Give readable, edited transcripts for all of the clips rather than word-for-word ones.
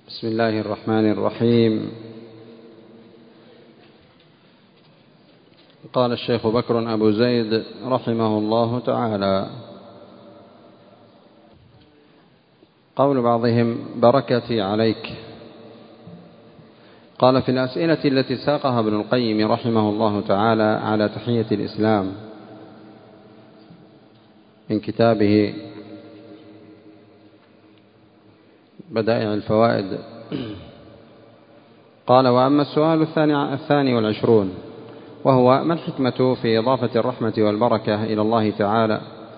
بسم الله الرحمن الرحيم. قال الشيخ بكر أبو زيد رحمه الله تعالى: قول بعضهم بركتي عليك. قال: في الأسئلة التي ساقها ابن القيم رحمه الله تعالى على تحية الإسلام من كتابه بدائع الفوائد، قال: وأما السؤال الثاني والعشرون، وهو: ما الحكمة في إضافة الرحمة والبركة إلى الله تعالى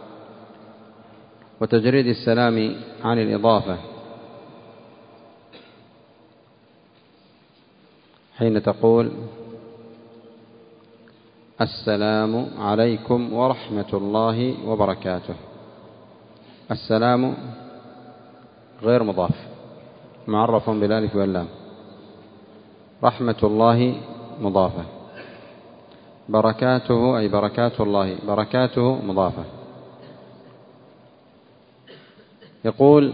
وتجريد السلام عن الإضافة، حين تقول السلام عليكم ورحمة الله وبركاته؟ السلام غير مضاف، معرف بالالف واللام. رحمة الله مضافة. بركاته أي بركات الله، بركاته مضافة. يقول: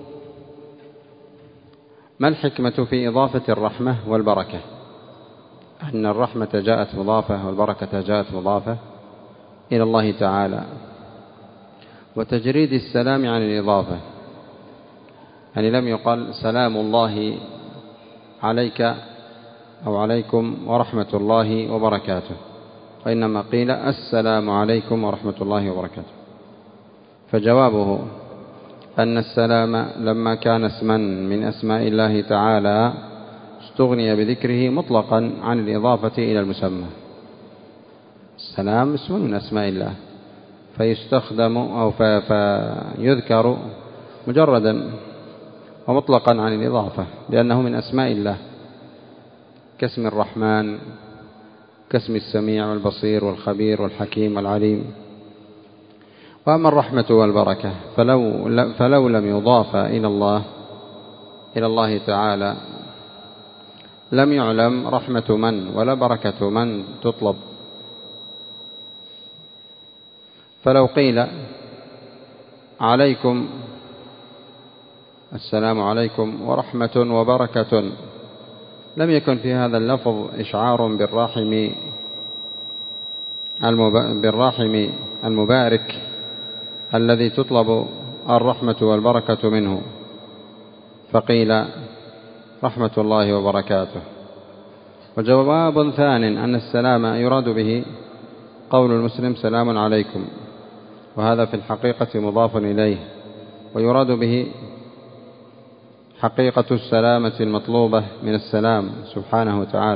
ما الحكمة في إضافة الرحمة والبركة؟ أن الرحمة جاءت مضافة والبركة جاءت مضافة إلى الله تعالى، وتجريد السلام عن الإضافة، يعني لم يقل سلام الله عليك أو عليكم ورحمة الله وبركاته، وإنما قيل السلام عليكم ورحمة الله وبركاته. فجوابه أن السلام لما كان اسما من أسماء الله تعالى استغني بذكره مطلقا عن الإضافة إلى المسمى. السلام اسم من أسماء الله، فيستخدم أو فيذكر مجردا ومطلقا عن الإضافة، لأنه من أسماء الله، كاسم الرحمن، كاسم السميع والبصير والخبير والحكيم والعليم. وأما الرحمة والبركة فلو لم يضاف إلى الله تعالى لم يعلم رحمة من ولا بركة من تطلب. فلو قيل عليكم السلام عليكم ورحمة وبركة لم يكن في هذا اللفظ إشعار بالراحم المبارك الذي تطلب الرحمة والبركة منه، فقيل رحمة الله وبركاته. وجواب ثان أن السلام يراد به قول المسلم سلام عليكم، وهذا في الحقيقة مضاف إليه، ويراد به حقيقة السلامة المطلوبة من السلام سبحانه وتعالى،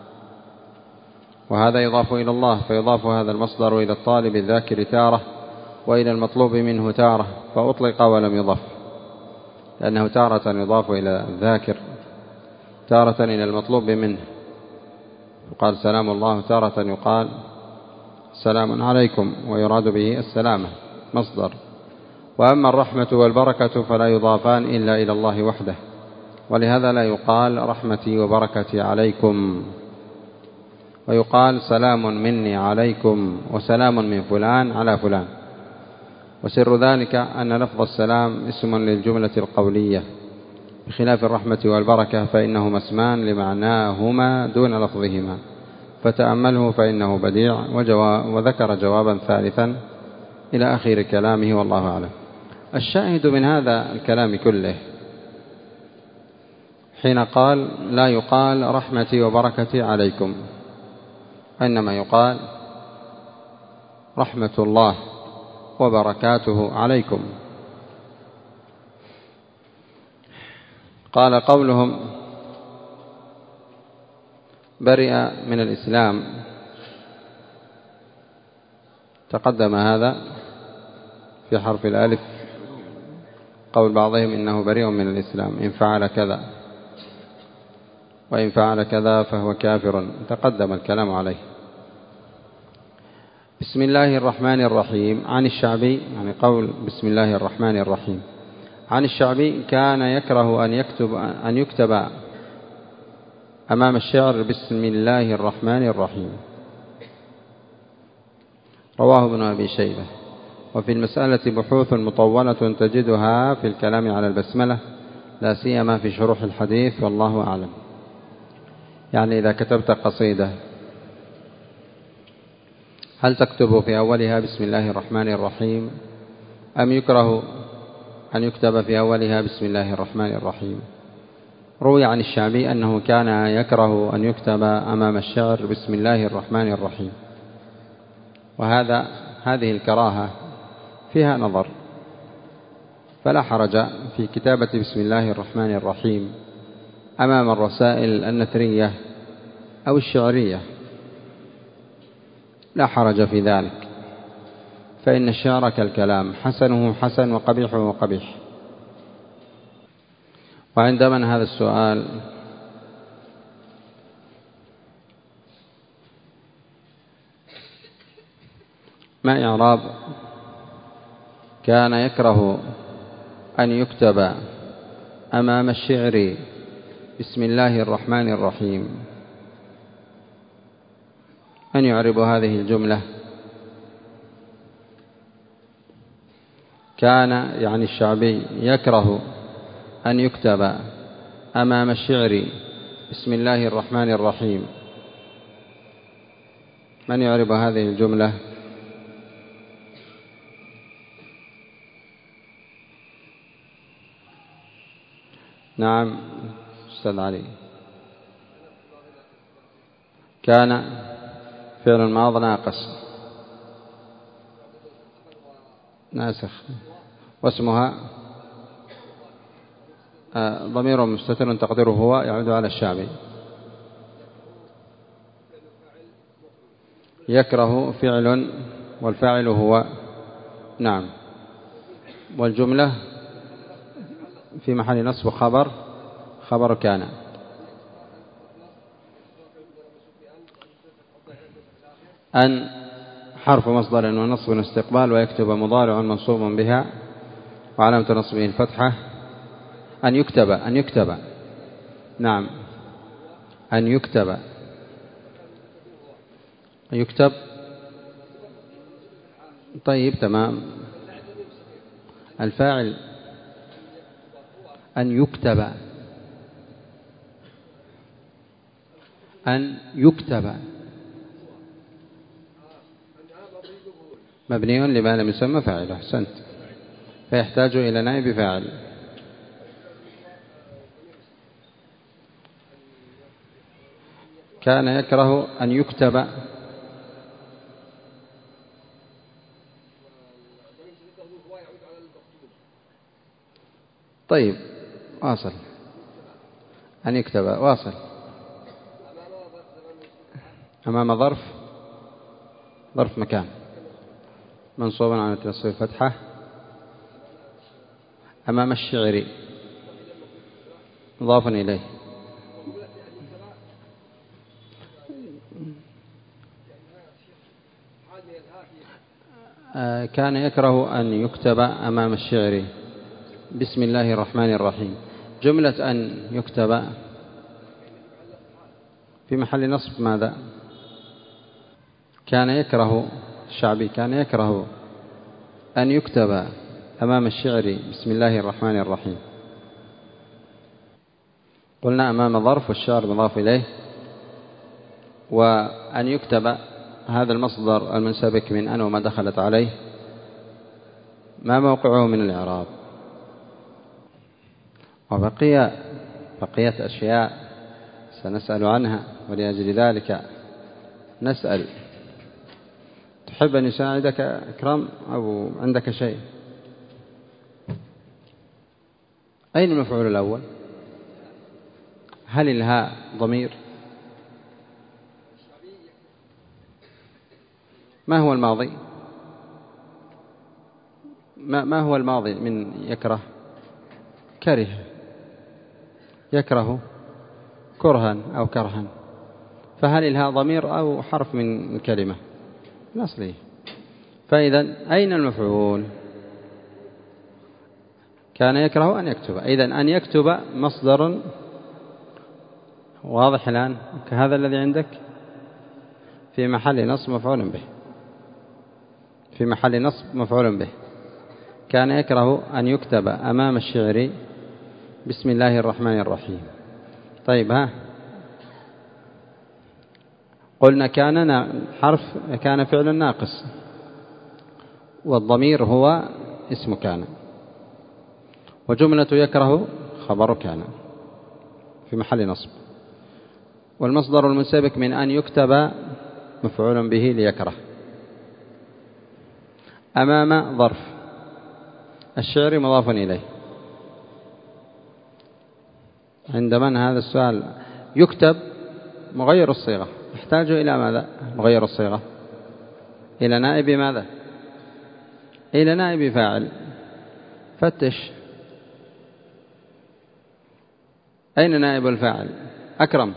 وهذا يضاف إلى الله، فيضاف هذا المصدر إلى الطالب الذاكر تارة، وإلى المطلوب منه تارة، فأطلق ولم يضف، لأنه تارة يضاف إلى الذاكر، تارة إلى المطلوب منه، يقال سلام الله، تارة يقال سلام عليكم، ويراد به السلامة مصدر. وأما الرحمة والبركة فلا يضافان إلا إلى الله وحده، ولهذا لا يقال رحمتي وبركتي عليكم، ويقال سلام مني عليكم وسلام من فلان على فلان. وسر ذلك أن لفظ السلام اسم للجملة القولية، بخلاف الرحمة والبركة فإنهما اسمان لمعناهما دون لفظهما، فتأمله فإنه بديع. وذكر جوابا ثالثا إلى آخر كلامه، والله أعلم. الشاهد من هذا الكلام كله حين قال لا يقال رحمتي وبركتي عليكم، إنما يقال رحمة الله وبركاته عليكم. قال: قولهم برئ من الإسلام، تقدم هذا في حرف الألف. قول بعضهم إنه بريء من الإسلام إن فعل كذا، وإن فعل كذا فهو كافر، تقدم الكلام عليه. بسم الله الرحمن الرحيم عن الشعبي، يعني قول بسم الله الرحمن الرحيم عن الشعبي: كان يكره أن يكتب أمام الشعر بسم الله الرحمن الرحيم. رواه ابن أبي شيبة. وفي المسألة بحوث مطولة تجدها في الكلام على البسملة لا سيما في شروح الحديث، والله أعلم. يعني إذا كتبت قصيدة هل تكتب في أولها بسم الله الرحمن الرحيم، أم يكره أن يكتب في أولها بسم الله الرحمن الرحيم؟ روي عن الشعبي أنه كان يكره أن يكتب أمام الشعر بسم الله الرحمن الرحيم، هذه الكراهة فيها نظر، فلا حرج في كتابة بسم الله الرحمن الرحيم أمام الرسائل النثرية أو الشعرية، لا حرج في ذلك، فإن الشعر كالكلام، حسنه حسن وقبيحه قبيح. وعند من هذا السؤال؟ ما إعراب كان يكره أن يكتب أمام الشعر بسم الله الرحمن الرحيم؟ من يعرب هذه الجملة؟ كان يعني الشعبي يكره أن يكتب أمام الشعر بسم الله الرحمن الرحيم. من يعرب هذه الجملة؟ نعم أستاذ علي. كان فعل ماض ناقص ناسخ، واسمها ضمير مستتر تقديره هو، يعود على الشعبي. يكره فعل والفاعل هو، نعم. والجملة في محل نصب خبر كان. أن حرف مصدر ونصب استقبال، ويكتب مضارع منصوب بها وعلامة نصبه الفتحة. أن يكتب نعم، أن يكتب. طيب تمام. الفاعل أن يكتب مبني لما لم يسمى فاعله، أحسنت، فيحتاج إلى نائب فاعل. كان يكره أن يكتب. طيب واصل. أن يكتب واصل. أمام ظرف مكان منصوبا على نصب الفتحة. أمام الشعر مضاف إليه. كان يكره أن يكتب أمام الشعر بسم الله الرحمن الرحيم. جملة أن يكتب في محل نصب ماذا؟ كان يكره الشعبي، كان يكره أن يكتب أمام الشعر بسم الله الرحمن الرحيم. قلنا أمام ظرف والشعر مضاف إليه. وأن يكتب هذا المصدر المنسبك من أن وما دخلت عليه، ما موقعه من الإعراب؟ بقيت أشياء سنسأل عنها، ولأجل ذلك نسأل. تحب أن يساعدك إكرام أو عندك شيء؟ أين المفعول الأول؟ هل الهاء ضمير؟ ما هو الماضي؟ ما هو الماضي من يكره؟ كره. يكره كرها أو كرها، فهل الهاء ضمير أو حرف من كلمة الأصلية؟ فإذا أين المفعول؟ كان يكره أن يكتب. إذا أن يكتب مصدر واضح الآن كهذا الذي عندك، في محل نصب مفعول به، في محل نصب مفعول به. كان يكره أن يكتب أمام الشعر بسم الله الرحمن الرحيم. طيب قلنا كان فعل ناقص، والضمير هو اسم كان، وجملة يكره خبر كان في محل نصب، والمصدر المنسبك من أن يكتب مفعول به ليكره. أمام ظرف الشعر مضاف إليه. عند من هذا السؤال؟ يكتب مغير الصيغة، يحتاج إلى ماذا مغير الصيغة؟ إلى نائب ماذا؟ إلى نائب فاعل. فتش أين نائب الفاعل؟ أكرم،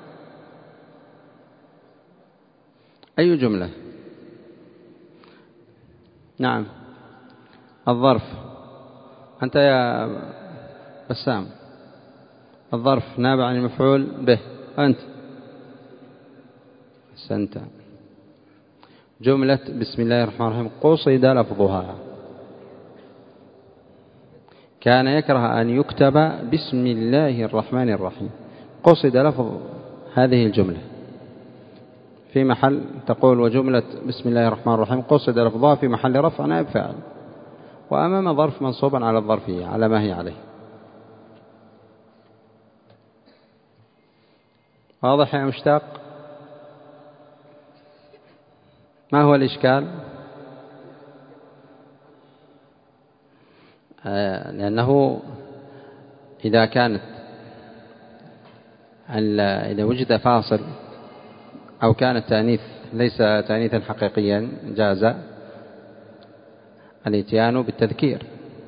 أي جملة؟ نعم الظرف. أنت يا بسام الظرف نابع عن المفعول به، أنت سنت. جملة بسم الله الرحمن الرحيم قصد لفظها. كان يكره أن يكتب بسم الله الرحمن الرحيم، قصد لفظ هذه الجملة في محل تقول وجملة بسم الله الرحمن الرحيم قصد لفظها في محل رفع نائب فاعل، وأمام ظرف منصوبا على الظرفية على ما هي عليه. واضح يا مشتاق؟ ما هو الإشكال؟ لأنه إذا وجد فاصل أو كان التأنيث ليس تأنيثا حقيقيا جاز الاتيان بالتذكير.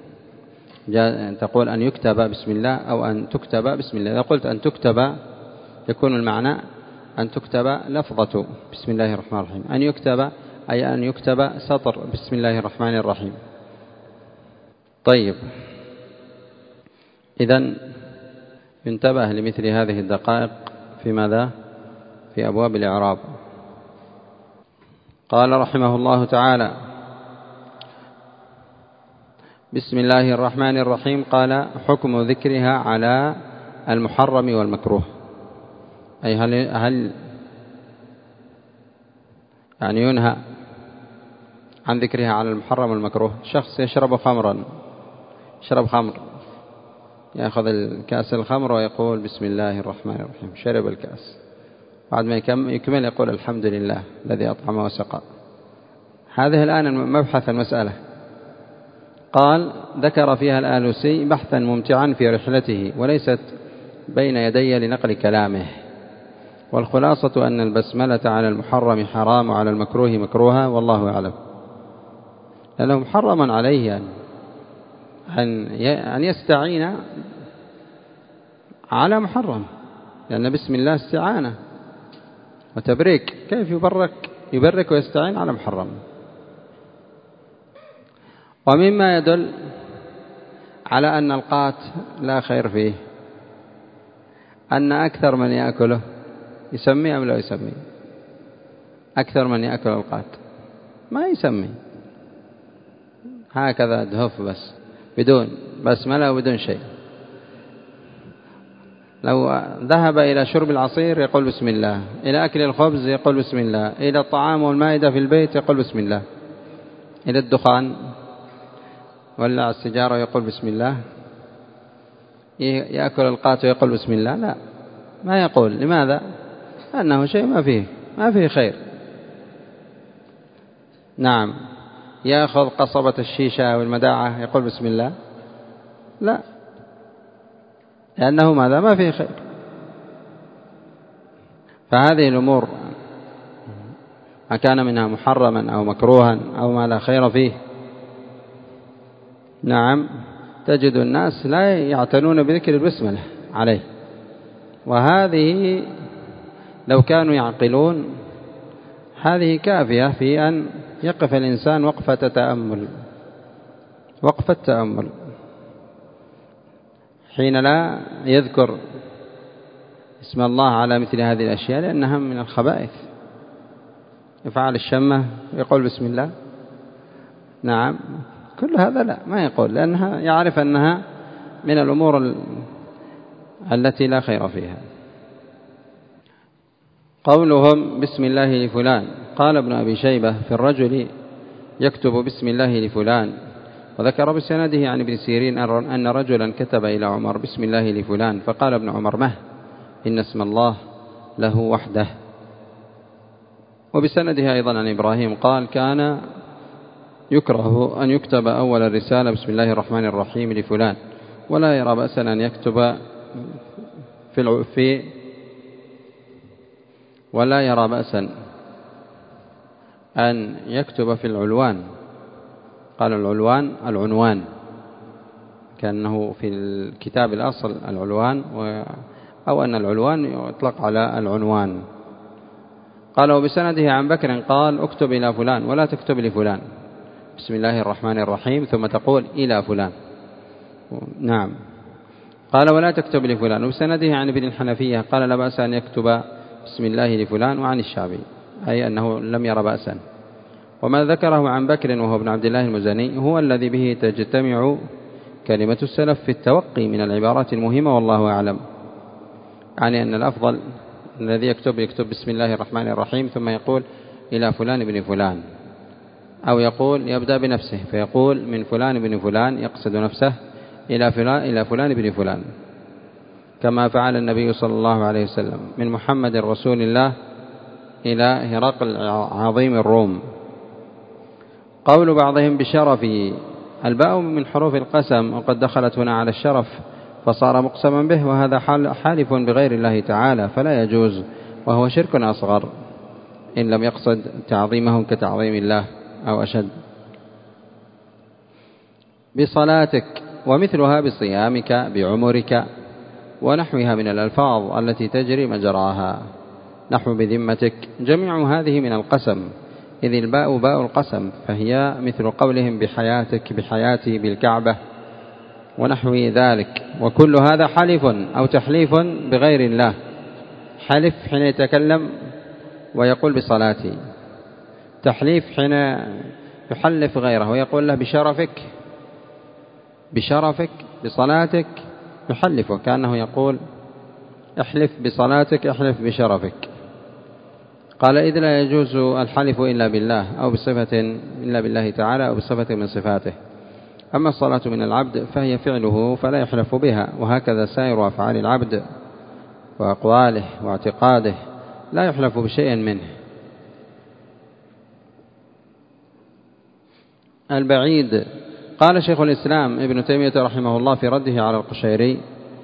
تقول أن يكتب بسم الله أو أن تكتب بسم الله. إذا قلت أن تكتب يكون المعنى أن تكتب لفظة بسم الله الرحمن الرحيم، أن يكتب أي أن يكتب سطر بسم الله الرحمن الرحيم. طيب، إذن ينتبه لمثل هذه الدقائق في ماذا؟ في أبواب الإعراب. قال رحمه الله تعالى بسم الله الرحمن الرحيم. قال حكم ذكرها على المحرم والمكروه، أي هل يعني ينهى عن ذكرها على المحرم والمكروه؟ شخص يشرب خمرا، يشرب خمر، يأخذ الكأس الخمر ويقول بسم الله الرحمن الرحيم، شرب الكأس، بعد ما يكمل يقول الحمد لله الذي أطعم وسقى. هذه الآن مبحث المسألة. قال ذكر فيها الآلوسي بحثا ممتعا في رحلته وليست بين يدي لنقل كلامه، والخلاصة أن البسملة على المحرم حرام وعلى المكروه مكروها، والله أعلم. لأنه محرم عليه أن يستعين على محرم، لأن بسم الله استعانة وتبريك، كيف يبرك ويستعين على محرم؟ ومما يدل على أن القات لا خير فيه أن أكثر من يأكله يسمي أم لا يسمي؟ أكثر من يأكل القات ما يسمي، هكذا دهف بس بدون بسملة وبدون شيء. لو ذهب إلى شرب العصير يقول بسم الله، إلى أكل الخبز يقول بسم الله، إلى الطعام والمائدة في البيت يقول بسم الله، إلى الدخان ولع السجارة يقول بسم الله، يأكل القات ويقول بسم الله؟ لا، ما يقول. لماذا؟ لأنه شيء ما فيه خير. نعم. يأخذ قصبة الشيشة والمداعة يقول بسم الله؟ لا، لأنه ماذا؟ ما فيه خير. فهذه الأمور ما كان منها محرما أو مكروها أو ما لا خير فيه، نعم، تجد الناس لا يعتنون بذكر البسملة عليه. وهذه لو كانوا يعقلون هذه كافية في أن يقف الإنسان وقفة تأمل حين لا يذكر اسم الله على مثل هذه الأشياء، لأنها من الخبائث. يفعل الشمة يقول بسم الله؟ نعم، كل هذا لا، ما يقول، لأنها يعرف أنها من الأمور التي لا خير فيها. قولهم بسم الله لفلان، قال ابن أبي شيبة في الرجل يكتب بسم الله لفلان، وذكر بسنده عن ابن سيرين أن رجلا كتب إلى عمر بسم الله لفلان، فقال ابن عمر مه إن اسم الله له وحده. وبسنده أيضا عن إبراهيم قال كان يكره أن يكتب أول الرسالة بسم الله الرحمن الرحيم لفلان، ولا يرى بأسا أن يكتب في العلوان. قال العنوان، كأنه في الكتاب الأصل العلوان، أو أن العلوان يطلق على العنوان. قال وبسنده عن بكر قال اكتب إلى فلان ولا تكتب لفلان، بسم الله الرحمن الرحيم ثم تقول إلى فلان. نعم. قال ولا تكتب لفلان. وبسنده عن ابن الحنفية قال لا بأس أن يكتب بسم الله لفلان، وعن الشعبي أي أنه لم ير بأسا. وما ذكره عن بكر وهو ابن عبد الله المزني هو الذي به تجتمع كلمة السلف في التوقي من العبارات المهمة، والله أعلم. يعني أن الأفضل الذي يكتب بسم الله الرحمن الرحيم ثم يقول إلى فلان بن فلان، أو يقول يبدأ بنفسه فيقول من فلان بن فلان يقصد نفسه إلى فلان بن فلان، كما فعل النبي صلى الله عليه وسلم من محمد رسول الله إلى هرقل عظيم الروم. قول بعضهم بشرفه، الباء من حروف القسم وقد دخلت هنا على الشرف فصار مقسما به، وهذا حالف بغير الله تعالى فلا يجوز، وهو شرك أصغر إن لم يقصد تعظيمهم كتعظيم الله أو أشد. بصلاتك، ومثلها بصيامك بعمرك ونحوها من الألفاظ التي تجري مجراها، نحو بذمتك. جميع هذه من القسم، إذ الباء باء القسم، فهي مثل قولهم بحياتك بحياتي بالكعبة ونحو ذلك. وكل هذا حلف أو تحليف بغير الله. حلف حين يتكلم ويقول بصلاتي، تحليف حين يحلف غيره ويقول له بشرفك بصلاتك، يحلفه كأنه يقول احلف بصلاتك احلف بشرفك. قال إذ لا يجوز الحلف إلا بالله أو بصفة إلا بالله تعالى أو بصفة من صفاته. أما الصلاة من العبد فهي فعله فلا يحلف بها، وهكذا سائر أفعال العبد وأقواله واعتقاده لا يحلف بشيء منه. البعيد، قال شيخ الإسلام ابن تيمية رحمه الله في رده على القشيري: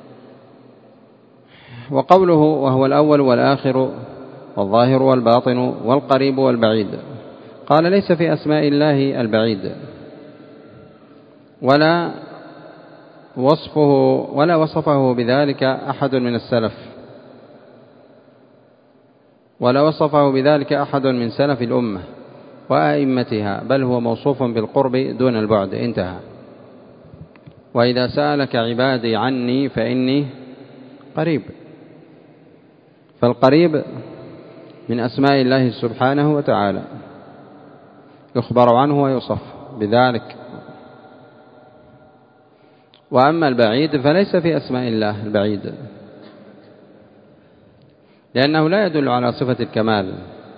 وقوله وهو الأول والآخر والظاهر والباطن والقريب والبعيد، قال ليس في أسماء الله البعيد ولا وصفه بذلك أحد من السلف، ولا وصفه بذلك أحد من سلف الأمة وأئمتها، بل هو موصوف بالقرب دون البعد. انتهى. وإذا سألك عبادي عني فإني قريب، فالقريب من أسماء الله سبحانه وتعالى، يخبر عنه ويوصف بذلك. وأما البعيد فليس في أسماء الله البعيد، لأنه لا يدل على صفة الكمال،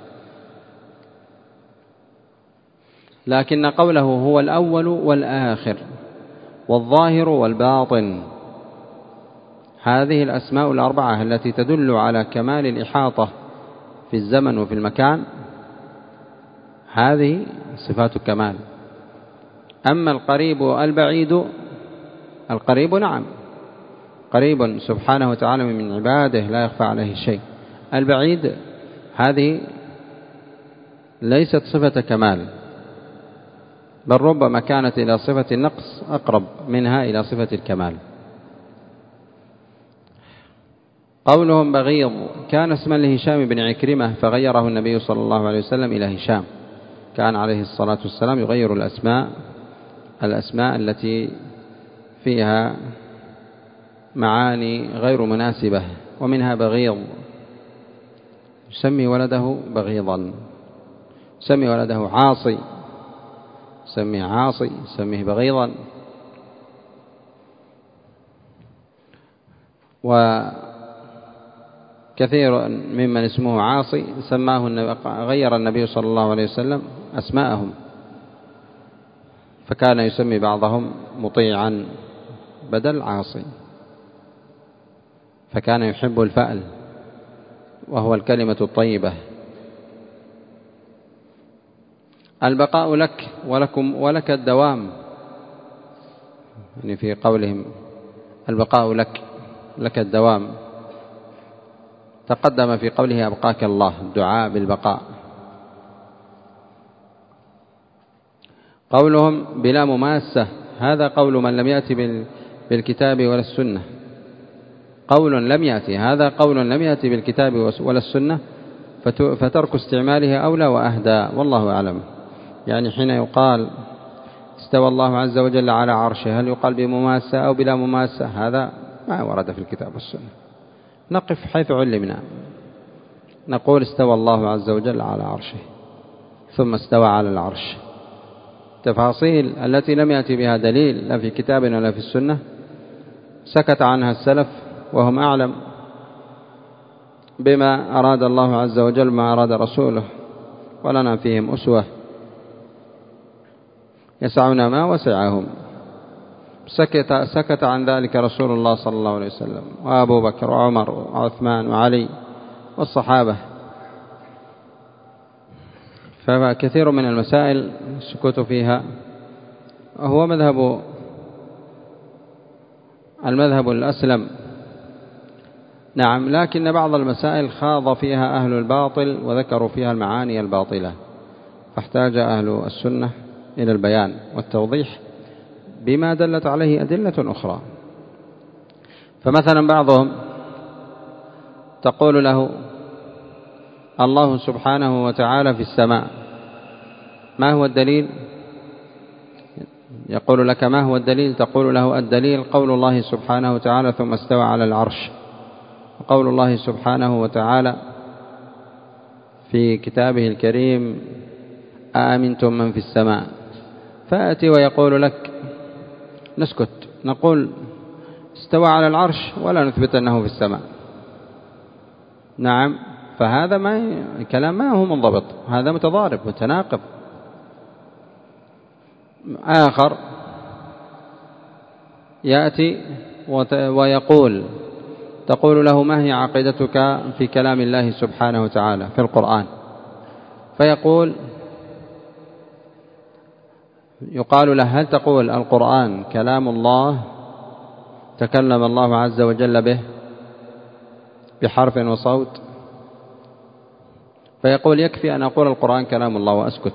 لكن قوله هو الأول والآخر والظاهر والباطن، هذه الأسماء الأربعة التي تدل على كمال الإحاطة في الزمن وفي المكان، هذه صفات الكمال. أما القريب والبعيد، القريب نعم قريب سبحانه وتعالى من عباده لا يخفى عليه شيء. البعيد هذه ليست صفة كمال، بل ربما كانت إلى صفة النقص أقرب منها إلى صفة الكمال. قولهم بغيض، كان اسما لهشام بن عكرمة فغيره النبي صلى الله عليه وسلم إلى هشام. كان عليه الصلاة والسلام يغير الأسماء التي فيها معاني غير مناسبة، ومنها بغيض، يسمي ولده بغيضا، يسمي ولده عاصي، يسميه عاصي، يسميه بغيضا. وكثير ممن اسمه عاصي غير النبي صلى الله عليه وسلم أسماءهم، فكان يسمي بعضهم مطيعا بدل عاصي، فكان يحب الفأل وهو الكلمة الطيبة. البقاء لك ولكم ولك الدوام، يعني في قولهم البقاء لك الدوام، تقدم في قوله أبقاك الله، الدعاء بالبقاء. قولهم بلا مماسة، هذا قول من لم يأتي بالكتاب ولا السنة، قول لم يأتي، هذا قول لم يأتي بالكتاب ولا السنة، فترك استعماله أولى وأهدى، والله أعلم. يعني حين يقال استوى الله عز وجل على عرشه، هل يقال بمماسة أو بلا مماسة؟ هذا ما ورد في الكتاب والسنة، نقف حيث علمنا، نقول استوى الله عز وجل على عرشه ثم استوى على العرش. تفاصيل التي لم يأتي بها دليل لا في كتاب ولا في السنة سكت عنها السلف، وهم أعلم بما أراد الله عز وجل ما أراد رسوله، ولنا فيهم أسوة، يسعنا ما وسعهم. سكت عن ذلك رسول الله صلى الله عليه وسلم وأبو بكر وعمر وعثمان وعلي والصحابة. فكثير من المسائل السكوت فيها هو المذهب الأسلم، نعم، لكن بعض المسائل خاض فيها أهل الباطل وذكروا فيها المعاني الباطلة، فاحتاج أهل السنة إلى البيان والتوضيح بما دلت عليه أدلة أخرى. فمثلا بعضهم تقول له الله سبحانه وتعالى في السماء، ما هو الدليل؟ يقول لك ما هو الدليل؟ تقول له الدليل قول الله سبحانه وتعالى ثم استوى على العرش، وقول الله سبحانه وتعالى في كتابه الكريم أأمنتم من في السماء. فأتي ويقول لك نسكت، نقول استوى على العرش ولا نثبت أنه في السماء. نعم، فهذا كلام ما هو منضبط، هذا متضارب متناقض. آخر يأتي ويقول، تقول له ما هي عقيدتك في كلام الله سبحانه وتعالى في القرآن؟ فيقول، يقال له هل تقول القرآن كلام الله تكلم الله عز وجل به بحرف وصوت؟ فيقول يكفي أن أقول القرآن كلام الله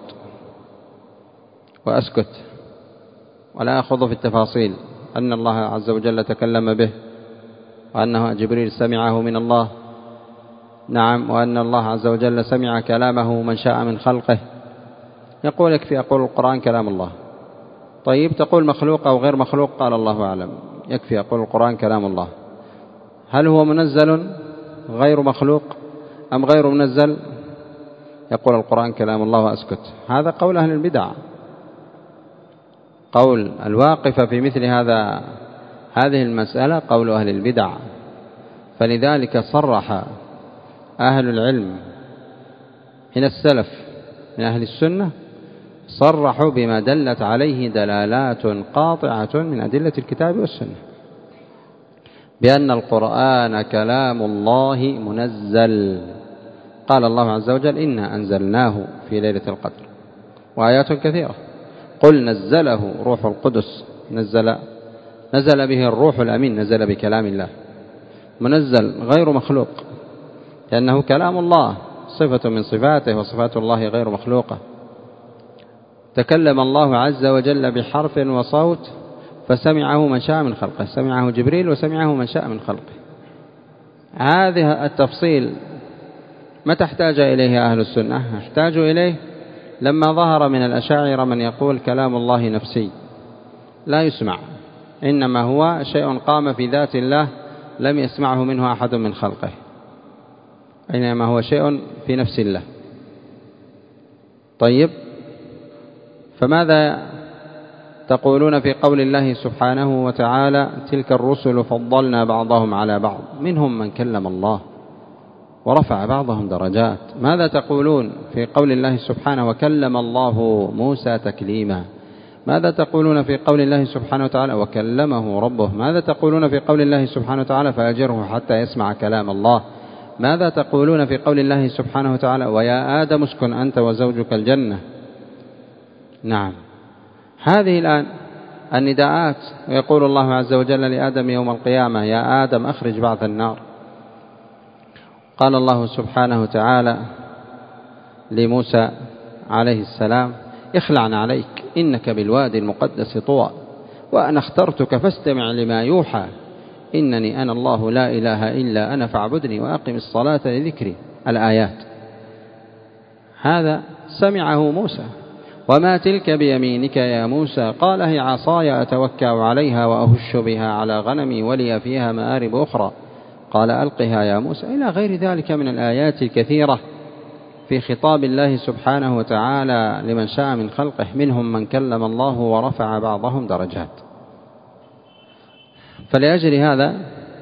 وأسكت ولا أخوض في التفاصيل، أن الله عز وجل تكلم به، وأنه جبريل سمعه من الله، نعم، وأن الله عز وجل سمع كلامه من شاء من خلقه. يقول يكفي أقول القرآن كلام الله. طيب تقول مخلوق أو غير مخلوق؟ قال الله أعلم، يكفي أقول القرآن كلام الله. هل هو منزل غير مخلوق أم غير منزل؟ يقول القرآن كلام الله وأسكت. هذا قول أهل البدع، قول الواقفة في مثل هذه المسألة قول أهل البدع. فلذلك صرح أهل العلم من السلف من أهل السنة، صرحوا بما دلت عليه دلالات قاطعة من أدلة الكتاب والسنة بأن القرآن كلام الله منزل. قال الله عز وجل إنا أنزلناه في ليلة القدر، وآيات كثيرة. قل نزله روح القدس، نزل به الروح الأمين، نزل بكلام الله، منزل غير مخلوق، لأنه كلام الله صفة من صفاته، وصفات الله غير مخلوقة. تكلم الله عز وجل بحرف وصوت فسمعه من شاء من خلقه، سمعه جبريل وسمعه من شاء من خلقه. هذه التفصيل ما تحتاج إليه أهل السنة، احتاجوا إليه لما ظهر من الأشاعرة من يقول كلام الله نفسي لا يسمع، إنما هو شيء قام في ذات الله لم يسمعه منه أحد من خلقه، إنما هو شيء في نفس الله. طيب، فماذا تقولون في قول الله سبحانه وتعالى تلك الرسل فضلنا بعضهم على بعض منهم من كلم الله ورفع بعضهم درجات. ماذا تقولون في قول الله سبحانه وكلم الله موسى تكليما؟ ماذا تقولون في قول الله سبحانه وتعالى وكلمه ربه؟ ماذا تقولون في قول الله سبحانه وتعالى فأجره حتى يسمع كلام الله؟ ماذا تقولون في قول الله سبحانه وتعالى ويا آدم اسكن أنت وزوجك الجنة؟ نعم، هذه الآن النداءات. ويقول الله عز وجل لآدم يوم القيامة يا آدم أخرج بعث النار. قال الله سبحانه وتعالى لموسى عليه السلام اخلع عليك إنك بالوادي المقدس طوى وأنا اخترتك فاستمع لما يوحى إنني أنا الله لا إله إلا أنا فاعبدني وأقم الصلاة لذكري. الآيات هذا سمعه موسى. وما تلك بيمينك يا موسى؟ قال هي عصاي أتوكأ عليها وأهش بها على غنمي ولي فيها مآرب أخرى قال ألقها يا موسى، إلى غير ذلك من الآيات الكثيرة في خطاب الله سبحانه وتعالى لمن شاء من خلقه، منهم من كلم الله ورفع بعضهم درجات. فلأجل هذا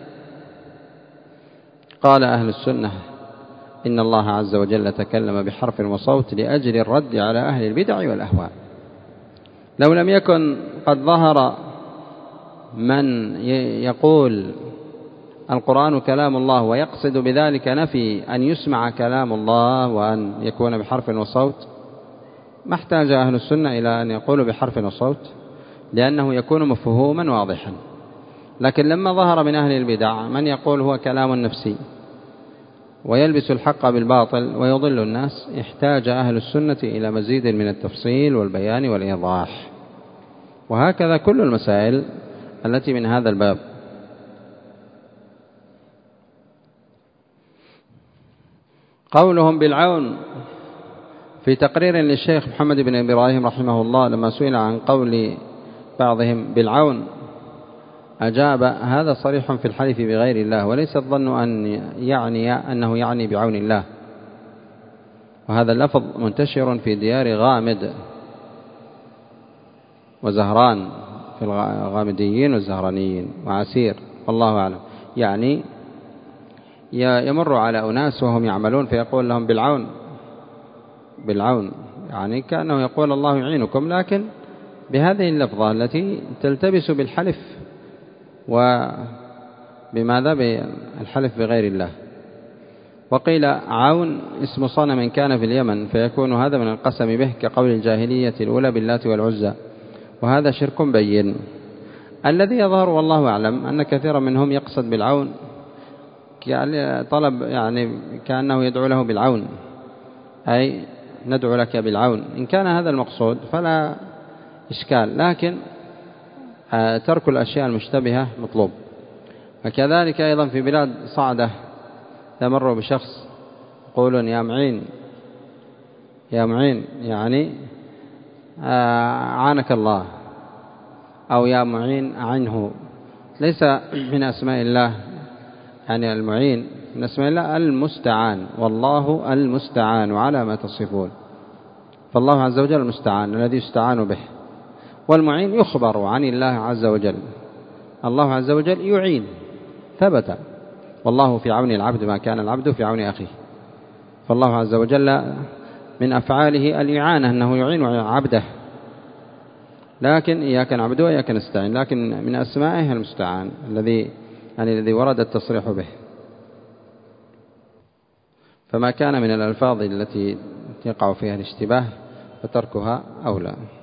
قال أهل السنة إن الله عز وجل تكلم بحرف وصوت لأجل الرد على أهل البدع والأهواء. لو لم يكن قد ظهر من يقول القرآن كلام الله ويقصد بذلك نفي أن يسمع كلام الله وأن يكون بحرف وصوت، ما احتاج أهل السنة إلى أن يقولوا بحرف وصوت، لأنه يكون مفهوما واضحا. لكن لما ظهر من أهل البدع من يقول هو كلام نفسي ويلبس الحق بالباطل ويضل الناس، احتاج أهل السنة إلى مزيد من التفصيل والبيان والإيضاح. وهكذا كل المسائل التي من هذا الباب. قولهم بالعون في تقرير للشيخ محمد بن إبراهيم رحمه الله لما سئل عن قول بعضهم بالعون أجاب هذا صريح في الحلف بغير الله، وليس الظن أنه يعني بعون الله. وهذا اللفظ منتشر في ديار غامد وزهران، في الغامديين والزهرانيين وعسير، والله أعلم. يعني يمر على أناس وهم يعملون فيقول لهم بالعون بالعون، يعني كأنه يقول الله يعينكم، لكن بهذه اللفظة التي تلتبس بالحلف. وبماذا؟ بالحلف بغير الله. وقيل عون اسم صنم كان في اليمن فيكون هذا من القسم به كقول الجاهلية الأولى باللات والعزى، وهذا شرك بين. الذي يظهر والله أعلم أن كثيرا منهم يقصد بالعون طلب، يعني كأنه يدعو له بالعون، أي ندعو لك بالعون. إن كان هذا المقصود فلا إشكال، لكن ترك الأشياء المشتبهة مطلوب. وكذلك أيضا في بلاد صعدة تمر بشخص يقولون يا معين يا معين، يعني عانك الله، أو يا معين عنه. ليس من أسماء الله يعني المعين، من أسماء الله المستعان، والله المستعان على ما تصفون. فالله عز وجل المستعان الذي يستعان به، والمعين يخبر عن الله عز وجل. الله عز وجل يعين، ثبت والله في عون العبد ما كان العبد في عون أخيه. فالله عز وجل من أفعاله الإعانة، أنه يعين عبده. لكن إياك نعبد وإياك نستعين، لكن من أسمائه المستعان الذي ورد التصريح به. فما كان من الألفاظ التي يقع فيها الاشتباه فتركها أولى.